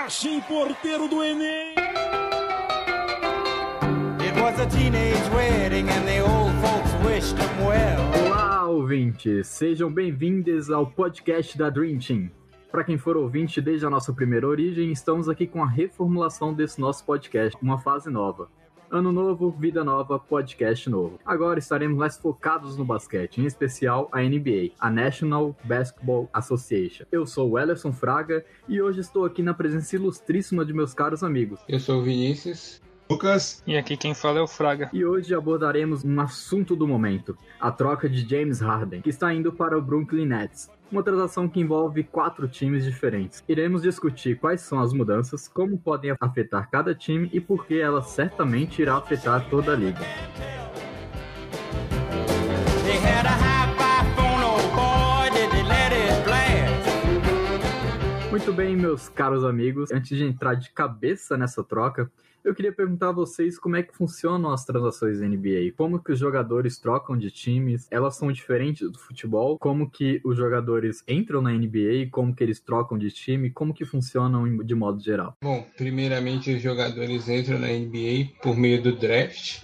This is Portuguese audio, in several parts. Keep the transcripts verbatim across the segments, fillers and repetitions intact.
Marchem, porteiro do Enem! It was a teenage wedding and the old folks wished them well. Olá, ouvintes! Sejam bem-vindos ao podcast da Dream Team. Para quem for ouvinte desde a nossa primeira origem, estamos aqui com a reformulação desse nosso podcast, uma fase nova. Ano novo, vida nova, podcast novo. Agora estaremos mais focados no basquete, em especial a N B A, a National Basketball Association. Eu sou o Ellerson Fraga e hoje estou aqui na presença ilustríssima de meus caros amigos. Eu sou o Vinícius. Lucas. E aqui quem fala é o Fraga. E hoje abordaremos um assunto do momento, a troca de James Harden, que está indo para o Brooklyn Nets. Uma transação que envolve quatro times diferentes. Iremos discutir quais são as mudanças, como podem afetar cada time e por que ela certamente irá afetar toda a liga. Muito bem, meus caros amigos, antes de entrar de cabeça nessa troca, eu queria perguntar a vocês como é que funcionam as transações da N B A, como que os jogadores trocam de times, elas são diferentes do futebol, como que os jogadores entram na N B A, como que eles trocam de time, como que funcionam de modo geral. Bom, primeiramente os jogadores entram na N B A por meio do draft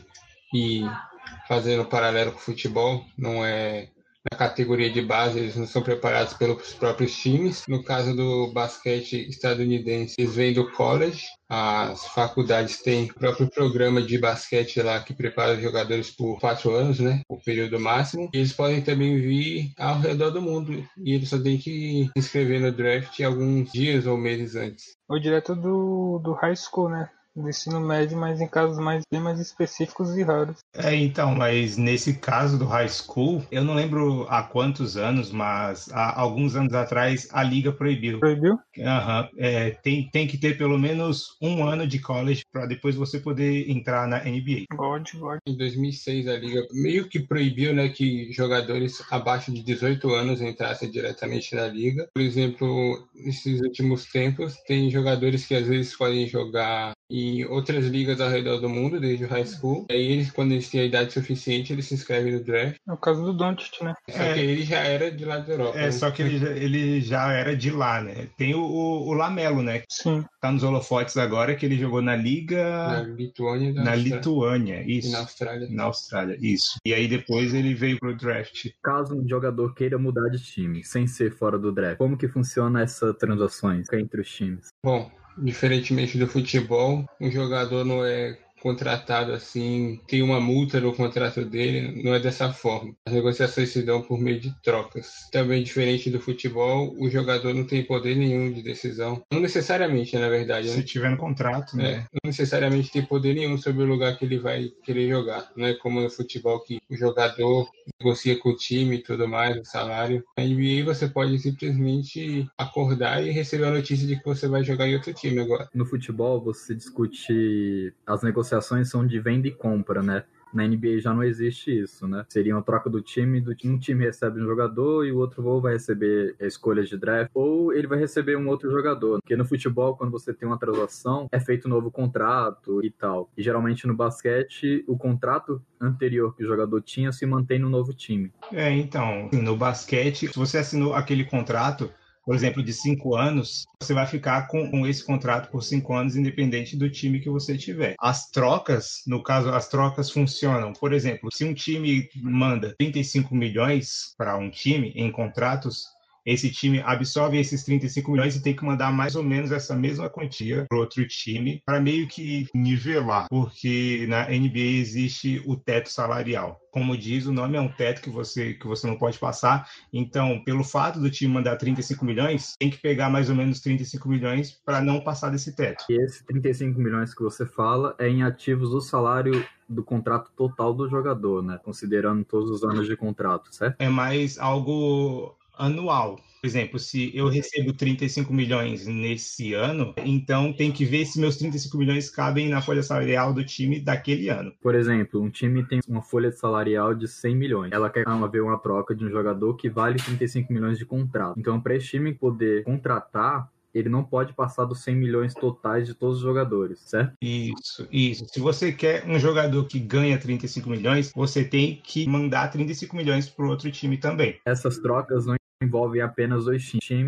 e fazendo um paralelo com o futebol, não é... Na categoria de base, eles não são preparados pelos próprios times. No caso do basquete estadunidense, eles vêm do college. As faculdades têm o próprio programa de basquete lá que prepara os jogadores por quatro anos, né? O período máximo. E eles podem também vir ao redor do mundo. E eles só têm que se inscrever no draft alguns dias ou meses antes. Ou direto do, do high school, né? Do ensino médio, mas em casos mais, bem mais específicos e raros. É, então, mas nesse caso do high school, eu não lembro há quantos anos, mas há alguns anos atrás a liga proibiu. Proibiu? Aham. É, tem, tem que ter pelo menos um ano de college para depois você poder entrar na N B A. God, God. Em dois mil e seis a liga meio que proibiu, né, que jogadores abaixo de dezoito anos entrassem diretamente na liga. Por exemplo, nesses últimos tempos, tem jogadores que às vezes podem jogar em outras ligas ao redor do mundo, desde o high school. E aí, eles, quando eles têm a idade suficiente, eles se inscrevem no draft. É o caso do Doncic, né? Só É. que ele já era de lá da Europa. É, né? só que ele já, ele já era de lá, né? Tem o, o, o Lamelo, né? Sim. Tá nos holofotes agora, que ele jogou na Na liga... Lituânia. Na Austrália. Lituânia, E isso. na Austrália. Na Austrália, isso. E aí depois ele veio pro draft. Caso um jogador queira mudar de time, sem ser fora do draft, como que funciona essas transações entre os times? Bom, diferentemente do futebol, um jogador não é contratado assim, tem uma multa no contrato dele, não é dessa forma. As negociações se dão por meio de trocas. Também diferente do futebol, o jogador não tem poder nenhum de decisão. Não necessariamente, na verdade, né? Se tiver no contrato, né? É, não necessariamente tem poder nenhum sobre o lugar que ele vai querer jogar. Não é como no futebol que o jogador negocia com o time e tudo mais, o salário. Na N B A você pode simplesmente acordar e receber a notícia de que você vai jogar em outro time agora. No futebol, você discute as negociações são de venda e compra, né? Na N B A já não existe isso, né? Seria uma troca do time, do um time recebe um jogador e o outro ou vai receber escolhas de draft, ou ele vai receber um outro jogador. Porque no futebol, quando você tem uma transação, é feito um novo contrato e tal. E geralmente no basquete, o contrato anterior que o jogador tinha se mantém no novo time. É, então, no basquete, se você assinou aquele contrato, por exemplo, de cinco anos, você vai ficar com, com esse contrato por cinco anos, independente do time que você tiver. As trocas, no caso, as trocas funcionam. Por exemplo, se um time manda trinta e cinco milhões para um time em contratos, esse time absorve esses trinta e cinco milhões e tem que mandar mais ou menos essa mesma quantia para outro time para meio que nivelar, porque na N B A existe o teto salarial. Como diz, o nome é um teto que você, que você não pode passar. Então, pelo fato do time mandar trinta e cinco milhões, tem que pegar mais ou menos trinta e cinco milhões para não passar desse teto. E esse trinta e cinco milhões que você fala é em ativos do salário do contrato total do jogador, né? Considerando todos os anos de contrato, certo? É mais algo anual. Por exemplo, se eu recebo trinta e cinco milhões nesse ano, então tem que ver se meus trinta e cinco milhões cabem na folha salarial do time daquele ano. Por exemplo, um time tem uma folha salarial de cem milhões. Ela quer haver uma troca de um jogador que vale trinta e cinco milhões de contrato. Então, para esse time poder contratar, ele não pode passar dos cem milhões totais de todos os jogadores, certo? Isso, isso. Se você quer um jogador que ganha trinta e cinco milhões, você tem que mandar trinta e cinco milhões para o outro time também. Essas trocas não envolvem apenas dois times, time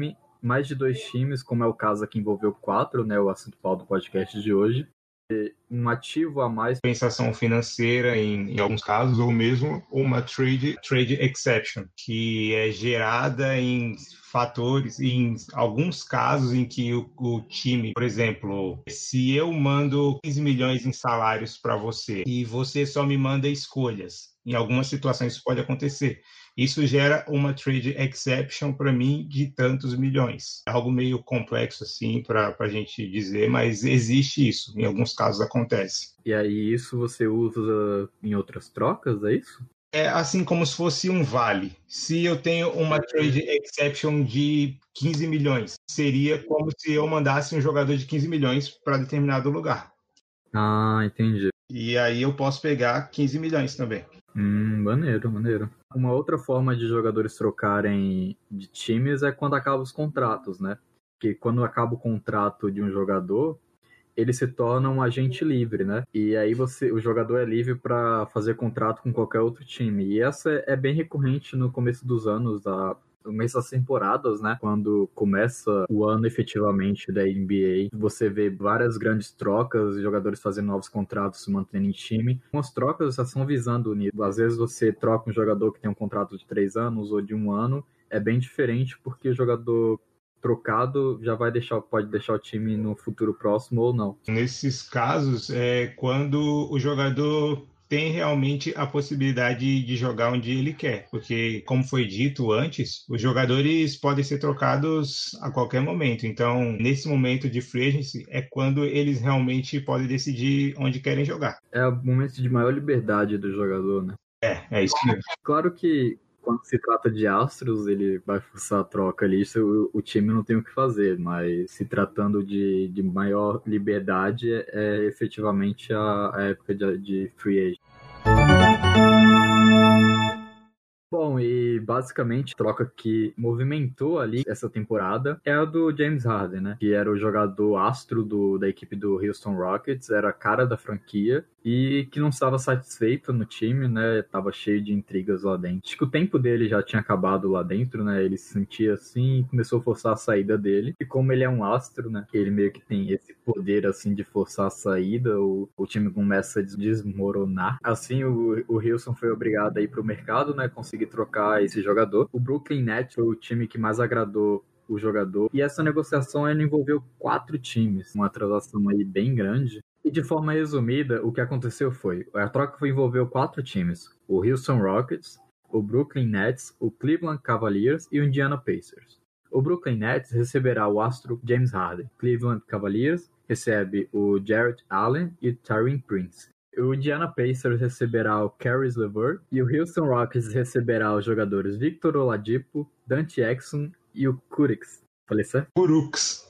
mais de dois times, como é o caso aqui envolveu quatro, né, o assunto do podcast de hoje, um ativo a mais. Compensação financeira em, em alguns casos, ou mesmo uma trade, trade exception, que é gerada em fatores, em alguns casos em que o, o time, por exemplo, se eu mando quinze milhões em salários para você e você só me manda escolhas, em algumas situações isso pode acontecer. Isso gera uma trade exception para mim de tantos milhões. É algo meio complexo assim para a gente dizer, mas existe isso. Em alguns casos acontece. E aí isso você usa em outras trocas, é isso? É assim como se fosse um vale. Se eu tenho uma trade exception de quinze milhões, seria como se eu mandasse um jogador de quinze milhões para determinado lugar. Ah, entendi. E aí eu posso pegar quinze milhões também. Hum, maneiro, maneiro. Uma outra forma de jogadores trocarem de times é quando acabam os contratos, né? Porque quando acaba o contrato de um jogador, ele se torna um agente livre, né? E aí você, o jogador é livre para fazer contrato com qualquer outro time. E essa é bem recorrente no começo dos anos, da, no começo das temporadas, né? Quando começa o ano efetivamente da N B A, você vê várias grandes trocas, jogadores fazendo novos contratos, se mantendo em time. As trocas já são visando nisso. Às vezes você troca um jogador que tem um contrato de três anos ou de um ano, é bem diferente porque o jogador trocado já vai deixar, pode deixar o time no futuro próximo ou não. Nesses casos, é quando o jogador tem realmente a possibilidade de jogar onde ele quer, porque, como foi dito antes, os jogadores podem ser trocados a qualquer momento. Então, nesse momento de free agency, é quando eles realmente podem decidir onde querem jogar. É o momento de maior liberdade do jogador, né? É, é isso mesmo. Claro que quando se trata de astros, ele vai forçar a troca ali, isso o, o time não tem o que fazer, mas se tratando de, de maior liberdade, é, é efetivamente a, a época de, de free agent. Bom, e basicamente a troca que movimentou ali essa temporada é a do James Harden, né? Que era o jogador astro do, da equipe do Houston Rockets, era a cara da franquia e que não estava satisfeito no time, né? Tava cheio de intrigas lá dentro. Acho que o tempo dele já tinha acabado lá dentro, né? Ele se sentia assim e começou a forçar a saída dele. E como ele é um astro, né? Ele meio que tem esse poder, assim, de forçar a saída, o, o time começa a desmoronar. Assim, o, o Houston foi obrigado a ir pro mercado, né? Conseguir trocar esse jogador. O Brooklyn Nets foi o time que mais agradou o jogador. E essa negociação ela envolveu quatro times, uma transação aí bem grande. E de forma resumida, o que aconteceu foi, a troca envolveu quatro times, o Houston Rockets, o Brooklyn Nets, o Cleveland Cavaliers e o Indiana Pacers. O Brooklyn Nets receberá o astro James Harden. Cleveland Cavaliers recebe o Jarrett Allen e o Taurean Prince. O Indiana Pacers receberá o Caris LeVert e o Houston Rockets receberá os jogadores Victor Oladipo, Dante Exum e o Kurix. Falei certo? Kurux.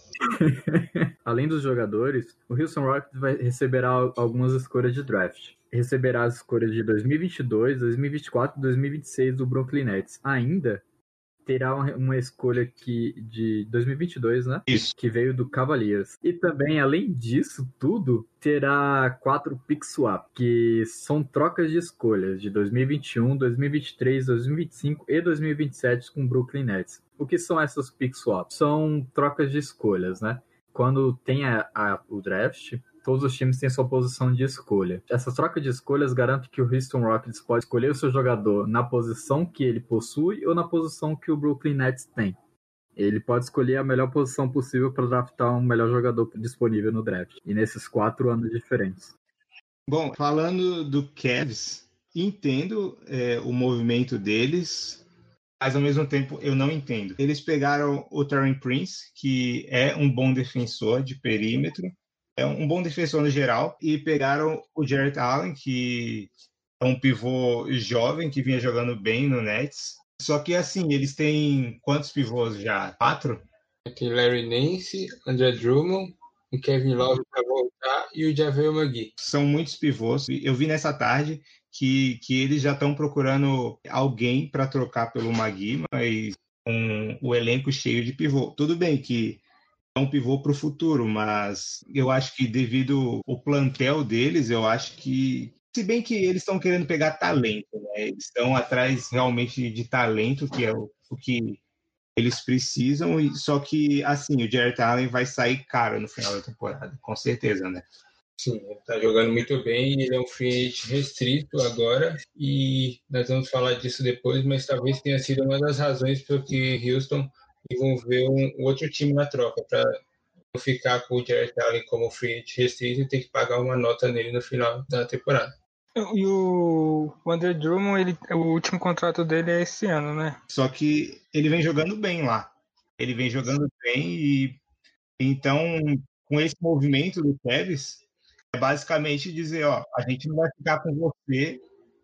Além dos jogadores, o Houston Rockets vai receberá algumas escolhas de draft. Receberá as escolhas de dois mil e vinte e dois, dois mil e vinte e quatro e dois mil e vinte e seis do Brooklyn Nets. Ainda terá uma escolha que, de dois mil e vinte e dois, né? Isso. Que veio do Cavaliers. E também, além disso tudo, terá quatro pick swap, que são trocas de escolhas de dois mil e vinte e um, dois mil e vinte e três, dois mil e vinte e cinco e dois mil e vinte e sete com o Brooklyn Nets. O que são essas pick swaps? São trocas de escolhas, né? Quando tem a, a, o draft, todos os times têm sua posição de escolha. Essa troca de escolhas garante que o Houston Rockets pode escolher o seu jogador na posição que ele possui ou na posição que o Brooklyn Nets tem. Ele pode escolher a melhor posição possível para draftar um melhor jogador disponível no draft. E nesses quatro anos diferentes. Bom, falando do Cavs, entendo é, o movimento deles, mas ao mesmo tempo eu não entendo. Eles pegaram o Taurean Prince, que é um bom defensor de perímetro, é um bom defensor no geral, e pegaram o Jarrett Allen, que é um pivô jovem que vinha jogando bem no Nets. Só que assim, eles têm quantos pivôs já? Quatro? Tem Larry Nance, Andre Drummond, o Kevin Love para voltar e o JaVale McGee. São muitos pivôs. Eu vi nessa tarde que, que eles já estão procurando alguém para trocar pelo McGee, mas com o elenco cheio de pivô. Tudo bem que é um pivô para o futuro, mas eu acho que devido ao plantel deles, eu acho que, se bem que eles estão querendo pegar talento, né? Eles estão atrás realmente de talento, que é o, o que Eles precisam, e só que, assim, o Jarrett Allen vai sair caro no final da temporada, com certeza, né? Sim, ele tá jogando muito bem, ele é um free agent restrito agora, e nós vamos falar disso depois, mas talvez tenha sido uma das razões porque Houston envolveu um outro time na troca, para não ficar com o Jarrett Allen como free agent restrito e ter que pagar uma nota nele no final da temporada. E o Andre Drummond, ele, o último contrato dele é esse ano, né? Só que ele vem jogando bem lá. Ele vem jogando bem e então, com esse movimento do Cavs, é basicamente dizer, ó, a gente não vai ficar com você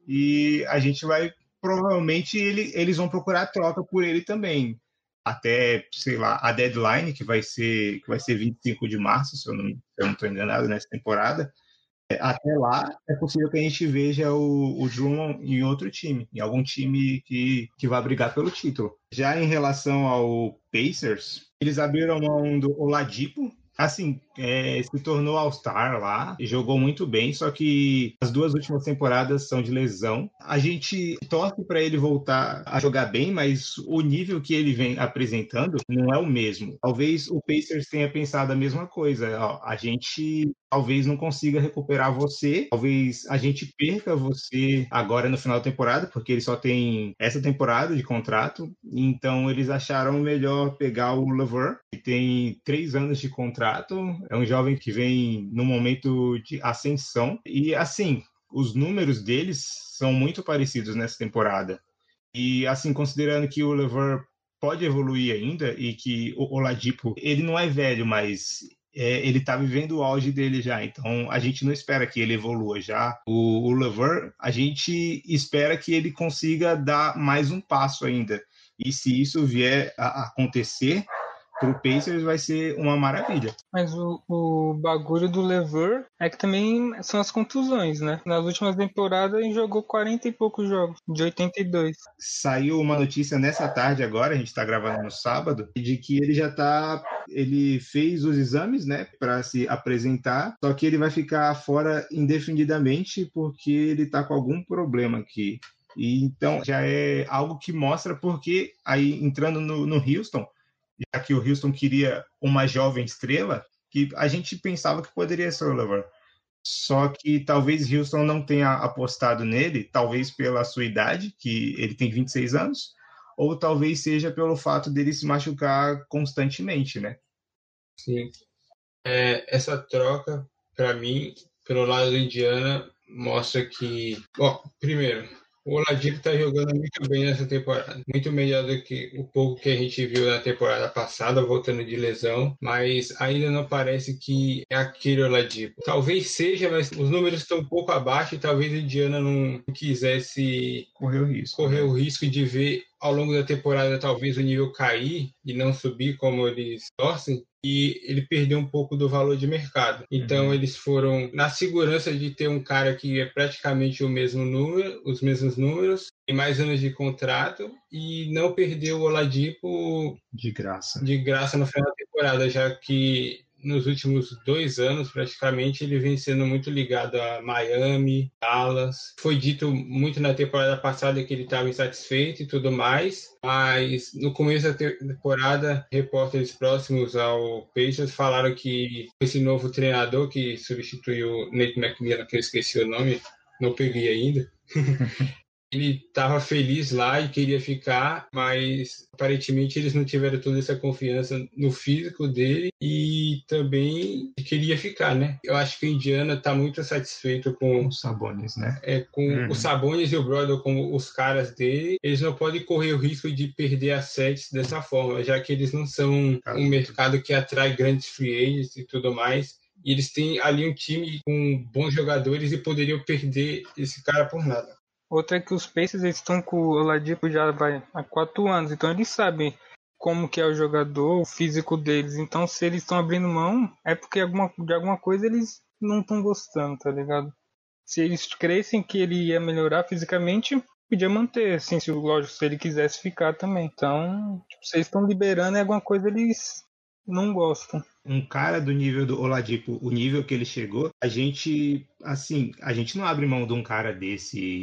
e a gente vai, provavelmente, ele, eles vão procurar troca por ele também. Até, sei lá, a deadline, que vai ser, que vai ser vinte e cinco de março, se eu não estou enganado, nessa temporada. Até lá, é possível que a gente veja o, o Drummond em outro time, em algum time que, que vai brigar pelo título. Já em relação ao Pacers, eles abriram mão do Oladipo. Assim, é, se tornou All-Star lá e jogou muito bem, só que as duas últimas temporadas são de lesão. A gente torce para ele voltar a jogar bem, mas o nível que ele vem apresentando não é o mesmo. Talvez o Pacers tenha pensado a mesma coisa. Ó, a gente talvez não consiga recuperar você, talvez a gente perca você agora no final da temporada, porque ele só tem essa temporada de contrato, então eles acharam melhor pegar o LeVert, que tem três anos de contrato, é um jovem que vem num momento de ascensão, e assim, os números deles são muito parecidos nessa temporada, e assim, considerando que o LeVert pode evoluir ainda, e que o Oladipo, ele não é velho, mas É, ele tá vivendo o auge dele já, então a gente não espera que ele evolua já. O, o LeVert, a gente espera que ele consiga dar mais um passo ainda, e se isso vier a acontecer, pro Pacers vai ser uma maravilha. Mas o, o bagulho do LeVert é que também são as contusões, né? Nas últimas temporadas ele jogou quarenta e poucos jogos, de oitenta e dois. Saiu uma notícia nessa tarde agora, a gente tá gravando no sábado, de que ele já tá... Ele fez os exames, né, para se apresentar, só que ele vai ficar fora indefinidamente porque ele tá com algum problema aqui. E então já é algo que mostra porque aí entrando no, no Houston, já que o Houston queria uma jovem estrela, que a gente pensava que poderia ser o LeVert. Só que talvez Houston não tenha apostado nele, talvez pela sua idade, que ele tem vinte e seis anos, ou talvez seja pelo fato dele se machucar constantemente, né? Sim. É, essa troca, para mim, pelo lado do Indiana, mostra que... Bom, primeiro, o Oladipo está jogando muito bem nessa temporada. Muito melhor do que o pouco que a gente viu na temporada passada, voltando de lesão. Mas ainda não parece que é aquele Oladipo. Talvez seja, mas os números estão um pouco abaixo e talvez o Indiana não quisesse correr o risco, correr né? o risco de ver ao longo da temporada talvez o nível cair e não subir como eles torcem. E ele perdeu um pouco do valor de mercado. Então, uhum. Eles foram na segurança de ter um cara que é praticamente o mesmo número, os mesmos números, tem mais anos de contrato, e não perdeu o Oladipo de graça. de graça no final da temporada, já que nos últimos dois anos, praticamente, ele vem sendo muito ligado a Miami, Dallas. Foi dito muito na temporada passada que ele estava insatisfeito e tudo mais, mas no começo da temporada, repórteres próximos ao Pacers falaram que esse novo treinador que substituiu Nate McMillan, que eu esqueci o nome, não peguei ainda, ele estava feliz lá e queria ficar, mas aparentemente eles não tiveram toda essa confiança no físico dele e também queria ficar, né? Eu acho que o Indiana está muito satisfeito com os Sabonis, né? É, com uhum. os Sabonis e o Brother como os caras dele. Eles não podem correr o risco de perder as sets dessa forma, já que eles não são um mercado que atrai grandes free agents e tudo mais. E eles têm ali um time com bons jogadores e poderiam perder esse cara por nada. Outra é que os Pacers estão com o Oladipo já vai há quatro anos, então eles sabem como que é o jogador, o físico deles. Então, se eles estão abrindo mão, é porque alguma, de alguma coisa eles não estão gostando, tá ligado? Se eles crescem que ele ia melhorar fisicamente, podia manter, assim, se, lógico, se ele quisesse ficar também. Então, tipo, se eles estão liberando, é alguma coisa eles não gostam. Um cara do nível do Oladipo, o nível que ele chegou, a gente, assim, a gente não abre mão de um cara desse...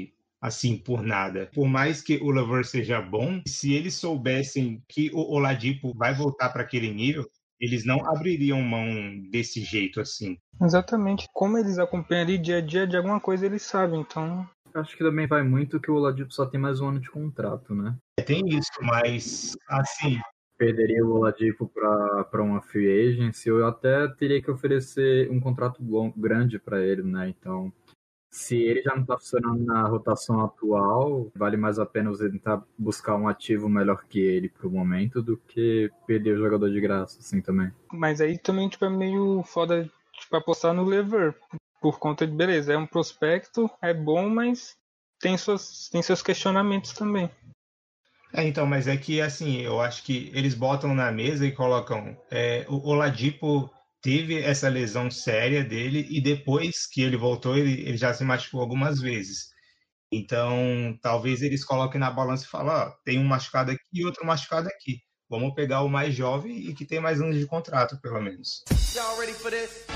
assim por nada. Por mais que o LeVert seja bom, se eles soubessem que o Oladipo vai voltar para aquele nível, eles não abririam mão desse jeito assim. Exatamente. Como eles acompanham ali dia a dia, de alguma coisa eles sabem, então... Acho que também vai muito que o Oladipo só tem mais um ano de contrato, né? É, tem isso, mas assim... Perderia o Oladipo para uma free agency, eu até teria que oferecer um contrato bom, grande para ele, né? Então, se ele já não está funcionando na rotação atual, vale mais a pena você tentar buscar um ativo melhor que ele pro momento do que perder o jogador de graça, assim, também. Mas aí também, tipo, é meio foda, tipo, apostar no LeVert, por conta de, beleza, é um prospecto, é bom, mas tem, suas, tem seus questionamentos também. É, então, mas é que, assim, eu acho que eles botam na mesa e colocam... É, o Oladipo teve essa lesão séria dele e depois que ele voltou, ele, ele já se machucou algumas vezes. Então, talvez eles coloquem na balança e falem, ó, tem um machucado aqui e outro machucado aqui. Vamos pegar o mais jovem e que tem mais anos de contrato, pelo menos. Y'all ready for this?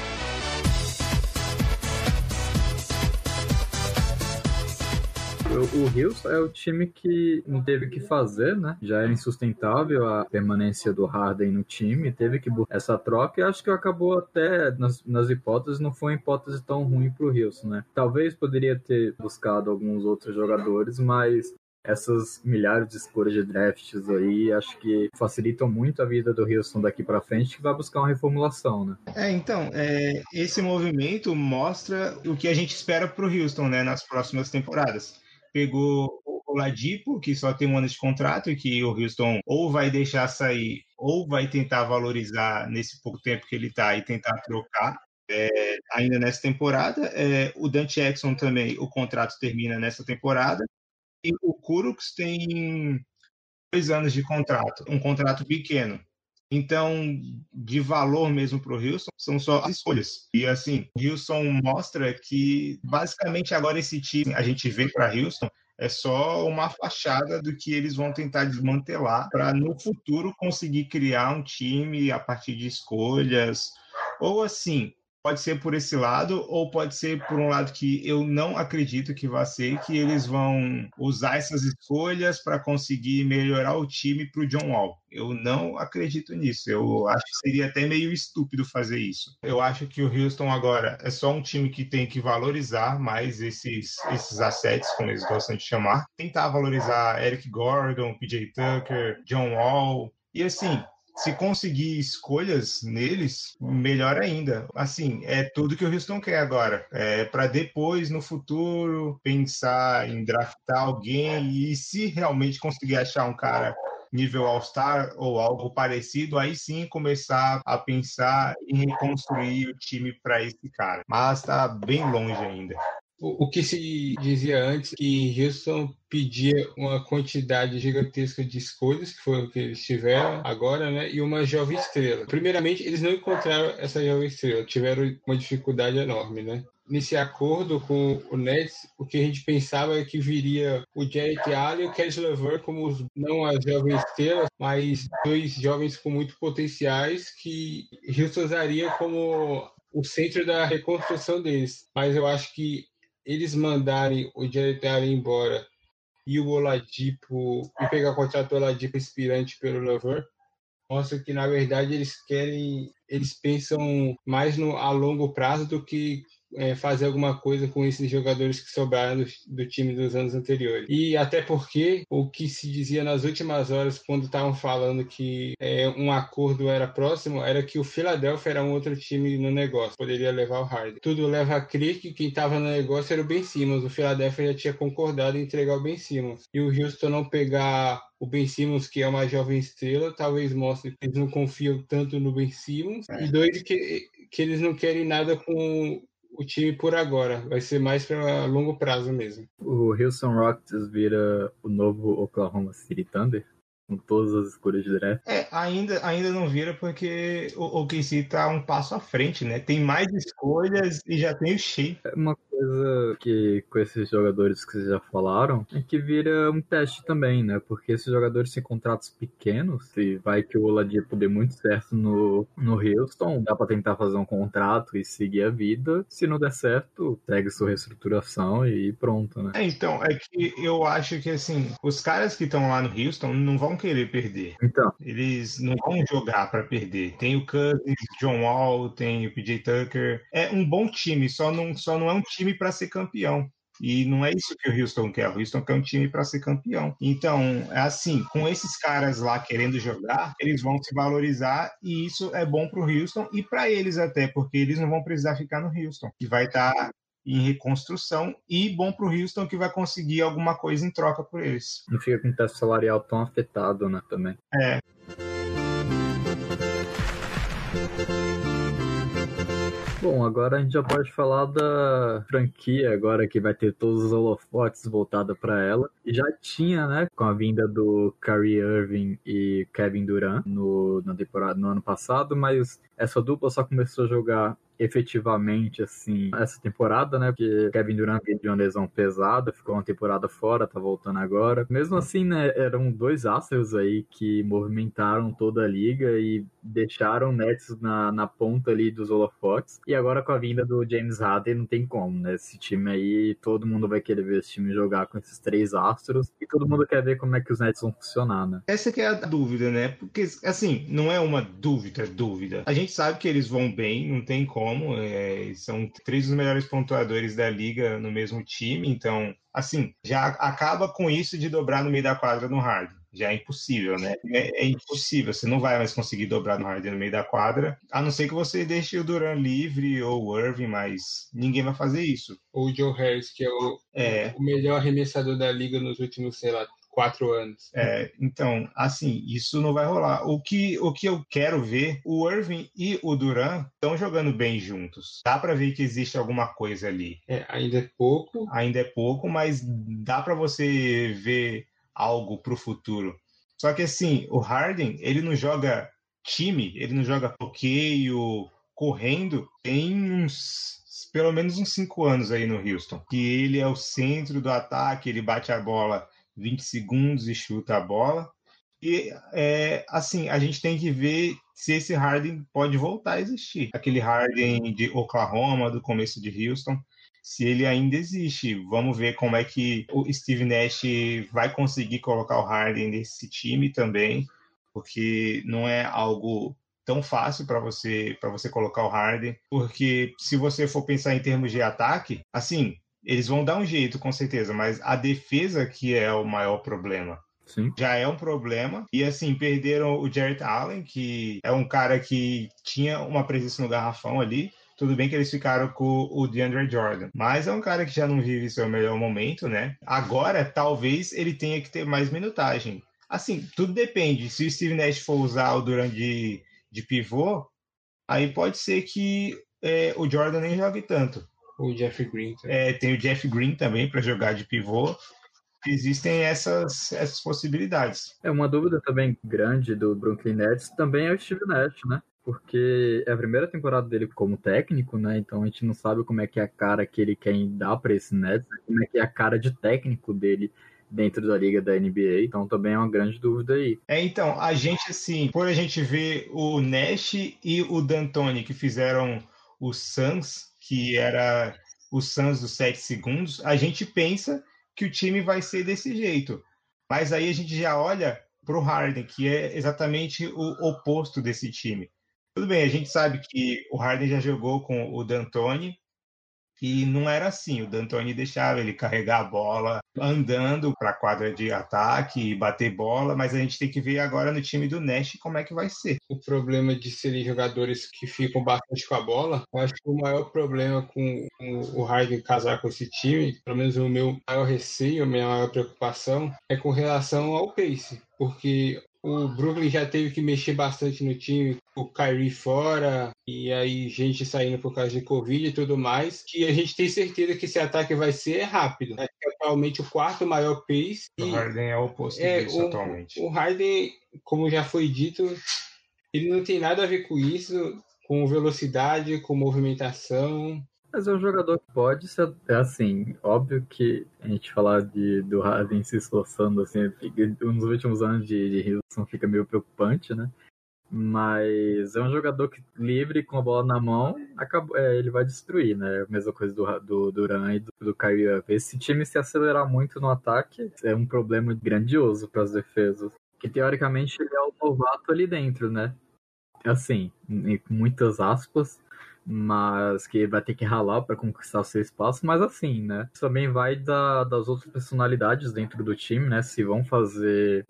O Houston é o time que não teve o que fazer, né? Já era insustentável a permanência do Harden no time, teve que buscar essa troca e acho que acabou até, nas, nas hipóteses, não foi uma hipótese tão ruim pro Houston, né? Talvez poderia ter buscado alguns outros jogadores, mas essas milhares de escolhas de drafts aí, acho que facilitam muito a vida do Houston daqui para frente, que vai buscar uma reformulação, né? É, então, é, esse movimento mostra o que a gente espera pro Houston, né, nas próximas temporadas. Pegou o Oladipo, que só tem um ano de contrato e que o Houston ou vai deixar sair ou vai tentar valorizar nesse pouco tempo que ele está e tentar trocar é, ainda nessa temporada. É, o Dante Exum também, o contrato termina nessa temporada. E o Kurucs tem dois anos de contrato, um contrato pequeno. Então, de valor mesmo para o Houston, são só as escolhas. E assim, o Houston mostra que, basicamente, agora esse time, a gente vê para Houston, é só uma fachada do que eles vão tentar desmantelar para, no futuro, conseguir criar um time a partir de escolhas. Ou assim, pode ser por esse lado, ou pode ser por um lado que eu não acredito que vai ser, que eles vão usar essas escolhas para conseguir melhorar o time para o John Wall. Eu não acredito nisso. Eu acho que seria até meio estúpido fazer isso. Eu acho que o Houston agora é só um time que tem que valorizar mais esses, esses assets, como eles gostam de chamar. Tentar valorizar Eric Gordon, P J Tucker, John Wall. E assim, se conseguir escolhas neles, melhor ainda. Assim, é tudo que o Houston quer agora. É para depois, no futuro, pensar em draftar alguém e se realmente conseguir achar um cara nível All-Star ou algo parecido, aí sim começar a pensar em reconstruir o time para esse cara. Mas está bem longe ainda. O, o que se dizia antes, que Houston pedia uma quantidade gigantesca de escolhas, que foi o que eles tiveram agora, né? E uma jovem estrela. Primeiramente, eles não encontraram essa jovem estrela, tiveram uma dificuldade enorme, né? Nesse acordo com o Nets, o que a gente pensava é que viria o Jarrett Allen e o Caris LeVert como os, não as jovens estrelas, mas dois jovens com muito potenciais que Houston usaria como o centro da reconstrução deles. Mas eu acho que eles mandarem o Jarrett Allen embora e o Oladipo e pegar o contrato do Oladipo inspirante pelo LeVert, mostra que na verdade eles querem, eles pensam mais no, a longo prazo do que é, fazer alguma coisa com esses jogadores que sobraram do, do time dos anos anteriores. E até porque o que se dizia nas últimas horas, quando estavam falando que é, um acordo era próximo, era que o Philadelphia era um outro time no negócio, poderia levar o Harden. Tudo leva a crer que quem estava no negócio era o Ben Simmons. O Philadelphia já tinha concordado em entregar o Ben Simmons. E o Houston não pegar o Ben Simmons, que é uma jovem estrela, talvez mostre que eles não confiam tanto no Ben Simmons. É. E dois, que, que eles não querem nada com o time por agora. Vai ser mais para longo prazo mesmo. O Houston Rockets vira o novo Oklahoma City Thunder? Com todas as escolhas de draft? É, ainda, ainda não vira porque o O K C tá um passo à frente, né? Tem mais escolhas e já tem o Shea. Uma coisa coisa que com esses jogadores que vocês já falaram é que vira um teste também, né? Porque esses jogadores têm contratos pequenos, se vai que o Oladipo dê muito certo no, no Houston, dá pra tentar fazer um contrato e seguir a vida. Se não der certo, segue sua reestruturação e pronto, né? É, então, é que eu acho que, assim, os caras que estão lá no Houston não vão querer perder. Então. Eles não vão jogar pra perder. Tem o Cousins, John Wall, tem o P J Tucker. É um bom time, só não, só não é um time pra ser campeão. E não é isso que o Houston quer. O Houston quer um time para ser campeão. Então, é assim, com esses caras lá querendo jogar, eles vão se valorizar e isso é bom para o Houston e para eles até, porque eles não vão precisar ficar no Houston, que vai estar tá em reconstrução, e bom para o Houston que vai conseguir alguma coisa em troca por eles. Não fica com o teto salarial tão afetado, né, também. É. Bom, agora a gente já pode falar da franquia agora que vai ter todos os holofotes voltados para ela. E já tinha, né, com a vinda do Kyrie Irving e Kevin Durant no, na temporada, no ano passado, mas essa dupla só começou a jogar efetivamente, assim, essa temporada, né, porque Kevin Durant veio de uma lesão pesada, ficou uma temporada fora, tá voltando agora. Mesmo assim, né, eram dois astros aí que movimentaram toda a liga e deixaram o Nets na, na ponta ali dos holofotes. E agora com a vinda do James Harden, não tem como, né, esse time aí, todo mundo vai querer ver esse time jogar com esses três astros, e todo mundo quer ver como é que os Nets vão funcionar, né. Essa que é a dúvida, né, porque, assim, não é uma dúvida, dúvida. A gente sabe que eles vão bem, não tem como. É, são três dos melhores pontuadores da liga no mesmo time, então, assim, já acaba com isso de dobrar no meio da quadra no Harden. Já é impossível, né? É, é impossível, você não vai mais conseguir dobrar no Harden no meio da quadra, a não ser que você deixe o Durant livre ou o Irving, mas ninguém vai fazer isso. Ou o Joe Harris, que é o, é o melhor arremessador da liga nos últimos, sei lá, quatro anos. É, então, assim, isso não vai rolar. O que, o que eu quero ver, o Irving e o Durant estão jogando bem juntos. Dá para ver que existe alguma coisa ali. É, ainda é pouco. Ainda é pouco, mas dá para você ver algo pro futuro. Só que, assim, o Harden, ele não joga time, ele não joga bloqueio, correndo, tem uns... pelo menos uns cinco anos aí no Houston. Que ele é o centro do ataque, ele bate a bola vinte segundos e chuta a bola. E, é, assim, a gente tem que ver se esse Harden pode voltar a existir. Aquele Harden de Oklahoma, do começo de Houston, se ele ainda existe. Vamos ver como é que o Steve Nash vai conseguir colocar o Harden nesse time também, porque não é algo tão fácil para você, para você colocar o Harden, porque se você for pensar em termos de ataque, assim, eles vão dar um jeito, com certeza, mas a defesa que é o maior problema. Sim. Já é um problema. E, assim, perderam o Jarrett Allen, que é um cara que tinha uma presença no garrafão ali. Tudo bem que eles ficaram com o DeAndre Jordan, mas é um cara que já não vive seu melhor momento, né? Agora, talvez ele tenha que ter mais minutagem. Assim, tudo depende. Se o Steve Nash for usar o Durant de, de pivô, aí pode ser que é, o Jordan nem jogue tanto. O Jeff Green. É, tem o Jeff Green também para jogar de pivô. Existem essas, essas possibilidades. É uma dúvida também grande do Brooklyn Nets também é o Steve Nash, né? Porque é a primeira temporada dele como técnico, né? Então a gente não sabe como é que é a cara que ele quer dar para esse Nets, como é que é a cara de técnico dele dentro da liga da N B A, então também é uma grande dúvida aí. É, então, a gente, assim, por a gente ver o Nash e o D'Antoni que fizeram o Suns, que era o Suns dos sete segundos, a gente pensa que o time vai ser desse jeito. Mas aí a gente já olha para o Harden, que é exatamente o oposto desse time. Tudo bem, a gente sabe que o Harden já jogou com o D'Antoni, e não era assim. O D'Antoni deixava ele carregar a bola andando para a quadra de ataque e bater bola, mas a gente tem que ver agora no time do Nash como é que vai ser. O problema de serem jogadores que ficam bastante com a bola, eu acho que o maior problema com o Harden casar com esse time, pelo menos o meu maior receio, a minha maior preocupação, é com relação ao pace, porque o Brooklyn já teve que mexer bastante no time, o Kyrie fora, e aí gente saindo por causa de Covid e tudo mais, que a gente tem certeza que esse ataque vai ser rápido. É atualmente o quarto maior pace. O e Harden é o oposto é, disso o, atualmente. O Harden, como já foi dito, ele não tem nada a ver com isso, com velocidade, com movimentação. Mas é um jogador que pode ser, é assim, óbvio que a gente falar de, do Harden se esforçando, assim, fica, nos últimos anos de, de Houston fica meio preocupante, né? Mas é um jogador que livre com a bola na mão, acabou, é, ele vai destruir, né? A mesma coisa do, do Durant e do, do Kyrie Irving. Esse time se acelerar muito no ataque é um problema grandioso para as defesas. Que teoricamente ele é o novato ali dentro, né? Assim, com muitas aspas, mas que vai ter que ralar para conquistar o seu espaço, mas assim, né? Isso também vai da, das outras personalidades dentro do time, né? Se vão fazer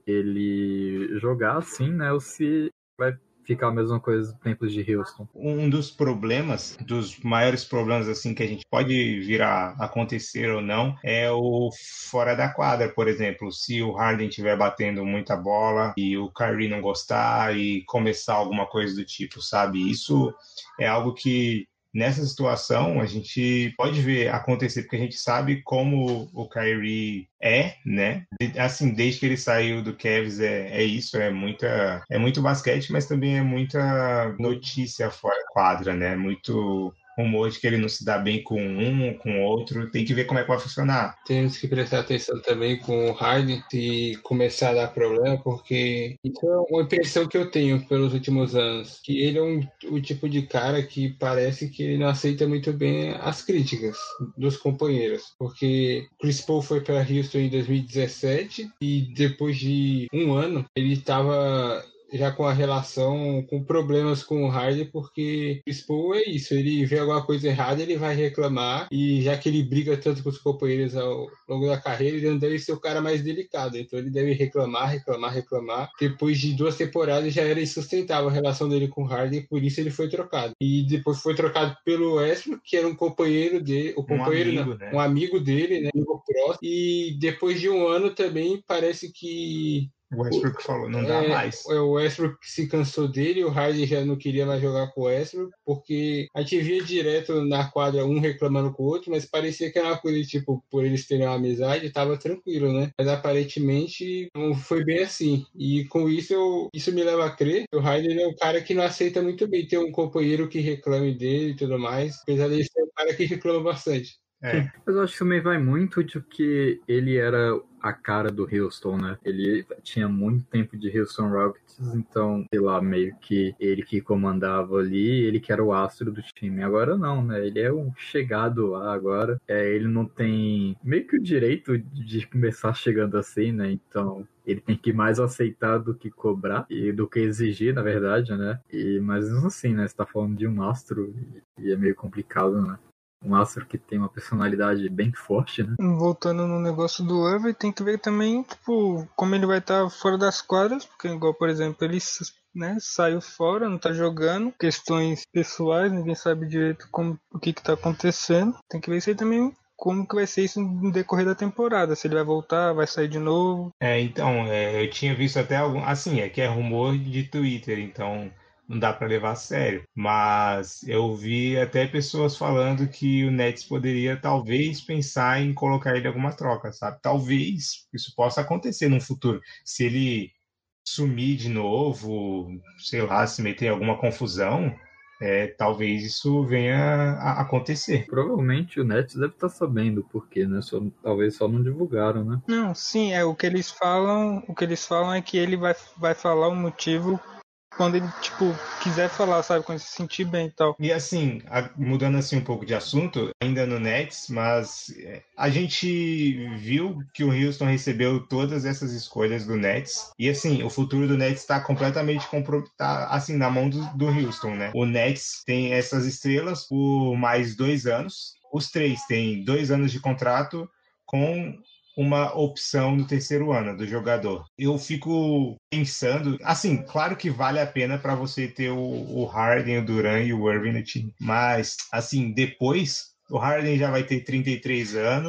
ele jogar assim, né? Ou se vai ficar a mesma coisa do tempos de Houston. Um dos problemas, dos maiores problemas assim que a gente pode vir a acontecer ou não, é o fora da quadra, por exemplo. Se o Harden estiver batendo muita bola e o Kyrie não gostar e começar alguma coisa do tipo, sabe? Isso é algo que nessa situação a gente pode ver acontecer, porque a gente sabe como o Kyrie é, né? Assim, desde que ele saiu do Cavs é, é isso, é muita, é muito basquete, mas também é muita notícia fora da quadra, né? Muito rumor de que ele não se dá bem com um, com outro. Tem que ver como é que vai funcionar. Temos que prestar atenção também com o Harden se começar a dar problema, porque isso é uma impressão que eu tenho pelos últimos anos, que ele é um, o tipo de cara que parece que ele não aceita muito bem as críticas dos companheiros, porque Chris Paul foi para Houston em dois mil e dezessete e depois de um ano ele estava já com a relação, com problemas com o Harden, porque o Chris Paul é isso, ele vê alguma coisa errada, ele vai reclamar, e já que ele briga tanto com os companheiros ao longo da carreira, ele não deve ser o cara mais delicado, então ele deve reclamar, reclamar, reclamar. Depois de duas temporadas já era insustentável a relação dele com o Harden, por isso ele foi trocado. E depois foi trocado pelo Westbrook, que era um companheiro dele, o companheiro, um amigo, não, né? um amigo dele, né, amigo próximo, e depois de um ano também parece que o Westbrook falou, não dá é, mais. O Westbrook se cansou dele, o Harden já não queria mais jogar com o Westbrook, porque a gente via direto na quadra um reclamando com o outro, mas parecia que era uma coisa, tipo, por eles terem uma amizade, tava tranquilo, né? Mas aparentemente não foi bem assim. E com isso, eu, isso me leva a crer que o Harden é um cara que não aceita muito bem ter um companheiro que reclame dele e tudo mais, apesar de ser um cara que reclama bastante. É. Mas eu acho que também vai muito de que ele era a cara do Houston, né? Ele tinha muito tempo de Houston Rockets, então, sei lá, meio que ele que comandava ali, ele que era o astro do time. Agora não, né? Ele é um chegado lá agora. É, ele não tem meio que o direito de começar chegando assim, né? Então, ele tem que mais aceitar do que cobrar e do que exigir, na verdade, né? E, mas assim, né? Você tá falando de um astro e é meio complicado, né? Um astro que tem uma personalidade bem forte, né? Voltando no negócio do Irving, tem que ver também, tipo, como ele vai estar fora das quadras, porque igual, por exemplo, ele, né, saiu fora, não tá jogando, questões pessoais, ninguém sabe direito como, o que que tá acontecendo. Tem que ver se ele também, como que vai ser isso no decorrer da temporada, se ele vai voltar, vai sair de novo. É, então, é, eu tinha visto até algum, assim, é que é rumor de Twitter, então não dá para levar a sério, mas eu vi até pessoas falando que o Nets poderia talvez pensar em colocar ele em alguma troca, sabe? Talvez isso possa acontecer no futuro, se ele sumir de novo, sei lá, se meter em alguma confusão, é, talvez isso venha a acontecer. Provavelmente o Nets deve estar sabendo o porquê, né? Só, talvez só não divulgaram, né? Não, sim, é o que eles falam, o que eles falam é que ele vai, vai falar o motivo quando ele, tipo, quiser falar, sabe? Quando se sentir bem e tal. E assim, mudando assim um pouco de assunto, ainda no Nets, mas a gente viu que o Houston recebeu todas essas escolhas do Nets. E assim, o futuro do Nets está completamente tá, assim, na mão do, do Houston, né? O Nets tem essas estrelas por mais dois anos. Os três têm dois anos de contrato com uma opção no terceiro ano do jogador. Eu fico pensando, assim, claro que vale a pena para você ter o, o Harden, o Durant e o Irving no time, mas, assim, depois, o Harden já vai ter trinta e três anos,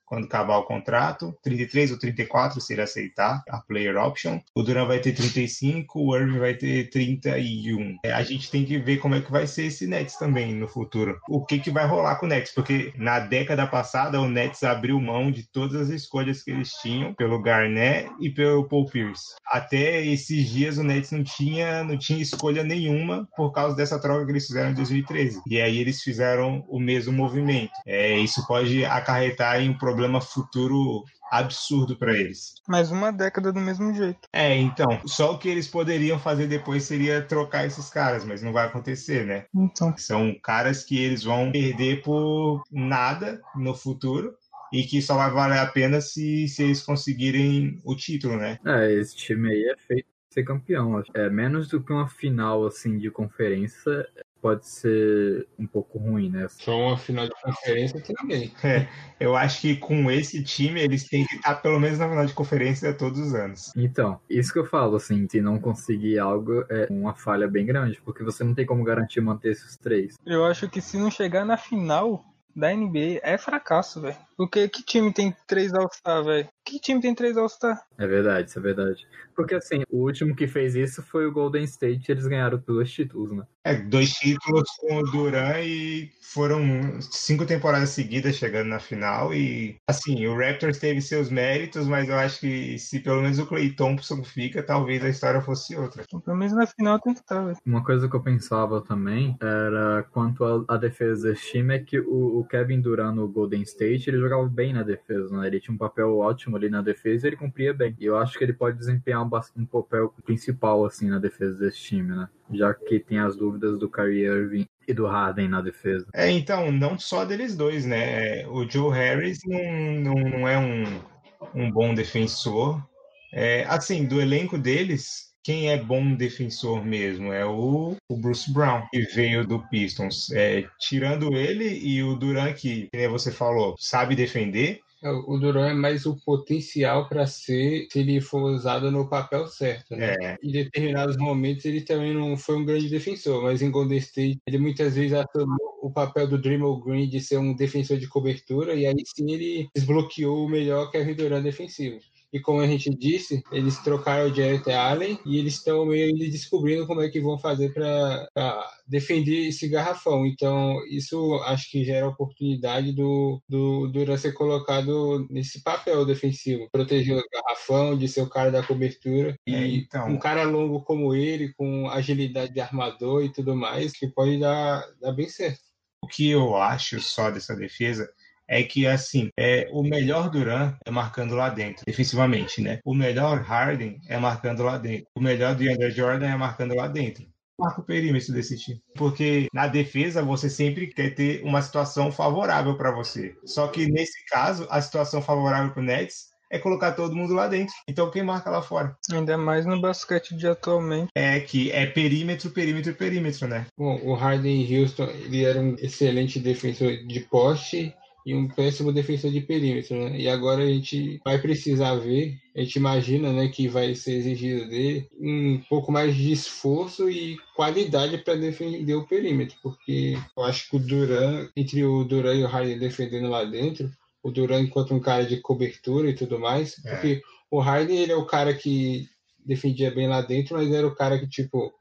quando acabar o contrato, trinta e três ou trinta e quatro se ele aceitar a player option. O Durant vai ter trinta e cinco, o Irving vai ter trinta e um. É, a gente tem que ver como é que vai ser esse Nets também no futuro. O que, que vai rolar com o Nets, porque na década passada o Nets abriu mão de todas as escolhas que eles tinham pelo Garnett e pelo Paul Pierce. Até esses dias o Nets não tinha, não tinha escolha nenhuma por causa dessa troca que eles fizeram em dois mil e treze. E aí eles fizeram o mesmo movimento. É, isso pode acarretar em um problema futuro absurdo para eles. Mais uma década do mesmo jeito. É, então, só o que eles poderiam fazer depois seria trocar esses caras, mas não vai acontecer, né? Então. São caras que eles vão perder por nada no futuro e que só vai valer a pena se, se eles conseguirem o título, né? É, esse time aí é feito pra ser campeão. É menos do que uma final, assim, de conferência pode ser um pouco ruim, né? Só uma final de conferência também. É, eu acho que com esse time eles têm que estar pelo menos na final de conferência todos os anos. Então, isso que eu falo, assim, se não conseguir algo é uma falha bem grande, porque você não tem como garantir manter esses três. Eu acho que se não chegar na final da N B A é fracasso, velho. Porque que time tem três All-Star, velho? Que time tem três All-Star? É verdade, isso é verdade. Porque, assim, o último que fez isso foi o Golden State, eles ganharam dois títulos, né? É, dois títulos com o Durant e foram cinco temporadas seguidas chegando na final e, assim, o Raptors teve seus méritos, mas eu acho que se pelo menos o Klay Thompson fica, talvez a história fosse outra. Então, pelo menos na final tem que estar, velho. Uma coisa que eu pensava também era, quanto à defesa desse time, é que o, o Kevin Durant no Golden State, ele jogava bem na defesa, né? Ele tinha um papel ótimo ali na defesa e ele cumpria bem. E eu acho que ele pode desempenhar um, um papel principal, assim, na defesa desse time, né? Já que tem as dúvidas do Kyrie Irving e do Harden na defesa. É, então, não só deles dois, né? O Joe Harris não, não, não é um, um bom defensor. É, assim, do elenco deles, quem é bom defensor mesmo é o, o Bruce Brown, que veio do Pistons. É, tirando ele e o Durant, que, como você falou, sabe defender. O Durant é mais o potencial para ser, se ele for usado no papel certo, né? É. Em determinados momentos ele também não foi um grande defensor, mas em Golden State ele muitas vezes assumiu o papel do Draymond Green de ser um defensor de cobertura e aí sim ele desbloqueou o melhor Kevin Durant defensivo. E como a gente disse, eles trocaram o Jarrett Allen e eles estão meio ainda descobrindo como é que vão fazer para defender esse garrafão. Então, isso acho que gera a oportunidade do, do Durant ser colocado nesse papel defensivo. Proteger o garrafão, de ser o cara da cobertura. E é, então... um cara longo como ele, com agilidade de armador e tudo mais, que pode dar, dar bem certo. O que eu acho só dessa defesa é que, assim, é, o melhor Durant é marcando lá dentro, defensivamente, né? O melhor Harden é marcando lá dentro. O melhor DeAndre Jordan é marcando lá dentro. Marca o perímetro desse time. Porque na defesa você sempre quer ter uma situação favorável para você. Só que nesse caso, a situação favorável para o Nets é colocar todo mundo lá dentro. Então quem marca lá fora? Ainda mais no basquete de atualmente. É que é perímetro, perímetro, perímetro, né? Bom, o Harden em Houston, ele era um excelente defensor de poste e um péssimo defensor de perímetro, né? E agora a gente vai precisar ver, a gente imagina, né, que vai ser exigido dele um pouco mais de esforço e qualidade para defender o perímetro, porque eu acho que o Durant, entre o Durant e o Harden defendendo lá dentro, o Durant enquanto um cara de cobertura e tudo mais, é. Porque o Harden, ele é o cara que defendia bem lá dentro, mas era o cara que, tipo,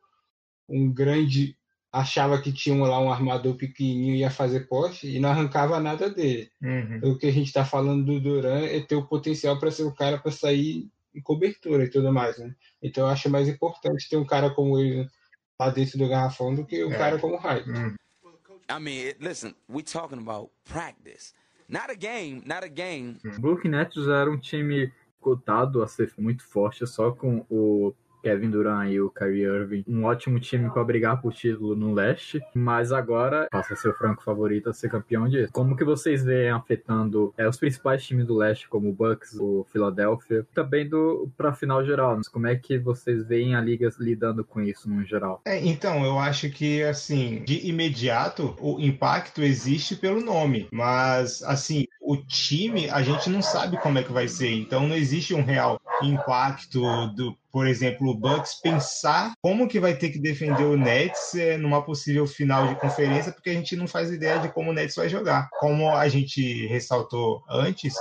um grande... achava que tinha lá um armador pequenininho e ia fazer poste e não arrancava nada dele. Uhum. O que a gente está falando do Durant é ter o potencial para ser o cara para sair em cobertura e tudo mais, né? Então eu acho mais importante ter um cara como ele lá dentro do garrafão do que um é. cara como o Harden. Uhum. I mean, listen, we talking about practice. Not a game, not a game. O Brooklyn Nets era um time cotado a ser muito forte só com o Kevin Durant e o Kyrie Irving, um ótimo time para brigar por título no leste, mas agora passa a ser o franco favorito a ser campeão disso. Como que vocês veem afetando é, os principais times do leste, como o Bucks, o Philadelphia, também para a final geral? Como é que vocês veem a liga lidando com isso no geral? É, então, eu acho que, assim, de imediato, o impacto existe pelo nome, mas, assim, o time, a gente não sabe como é que vai ser, então não existe um real impacto do, por exemplo, o Bucks pensar como que vai ter que defender o Nets é, numa possível final de conferência, porque a gente não faz ideia de como o Nets vai jogar. Como a gente ressaltou antes,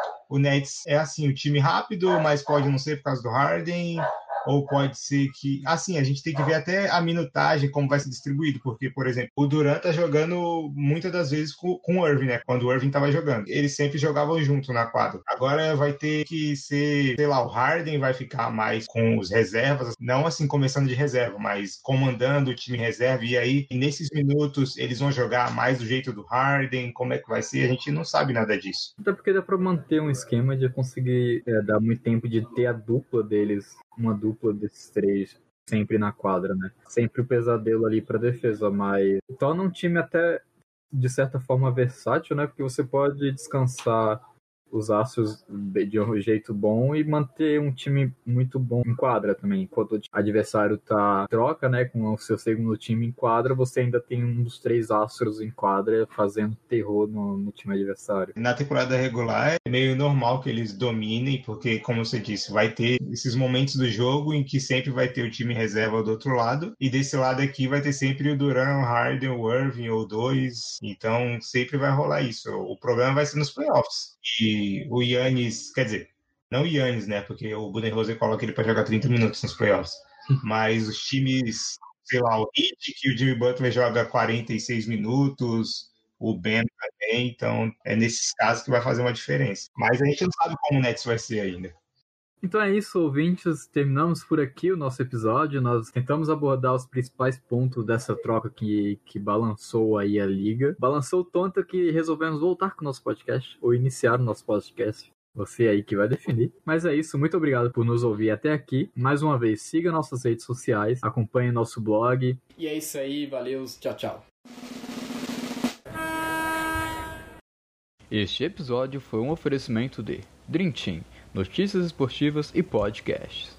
o Nets é assim, o time rápido, mas pode não ser por causa do Harden, ou pode ser que... Assim, a gente tem que ver até a minutagem, como vai ser distribuído, porque, por exemplo, o Durant tá jogando muitas das vezes com, com o Irving, né? Quando o Irving tava jogando. Eles sempre jogavam junto na quadra. Agora vai ter que ser, sei lá, o Harden vai ficar mais com os reservas, não assim começando de reserva, mas comandando o time reserva, e aí, nesses minutos, eles vão jogar mais do jeito do Harden, como é que vai ser? A gente não sabe nada disso. Até porque dá pra manter um esquema de conseguir é, dar muito tempo de ter a dupla deles, uma dupla desses três sempre na quadra, né? Sempre o pesadelo ali pra defesa, mas torna um time até, de certa forma, versátil, né? Porque você pode descansar os astros de um jeito bom e manter um time muito bom em quadra também. Enquanto o adversário tá troca, né, com o seu segundo time em quadra, você ainda tem um dos três astros em quadra fazendo terror no, no time adversário. Na temporada regular é meio normal que eles dominem, porque, como você disse, vai ter esses momentos do jogo em que sempre vai ter o time reserva do outro lado, e desse lado aqui vai ter sempre o Durant, o Harden, o Irving ou dois, então sempre vai rolar isso. O problema vai ser nos playoffs. E o Giannis, quer dizer, não o Giannis, né? Porque o Budenholzer coloca ele para jogar trinta minutos nos playoffs. Mas os times, sei lá, o Heat, que o Jimmy Butler joga quarenta e seis minutos, o Bam também, então é nesses casos que vai fazer uma diferença. Mas a gente não sabe como o Nets vai ser ainda. Então é isso, ouvintes. Terminamos por aqui o nosso episódio. Nós tentamos abordar os principais pontos dessa troca que, que balançou aí a liga. Balançou tanto que resolvemos voltar com o nosso podcast, ou iniciar o nosso podcast. Você aí que vai definir. Mas é isso, muito obrigado por nos ouvir até aqui. Mais uma vez, siga nossas redes sociais, acompanhe nosso blog. E é isso aí, valeu, tchau, tchau. Este episódio foi um oferecimento de Dream Team, notícias esportivas e podcasts.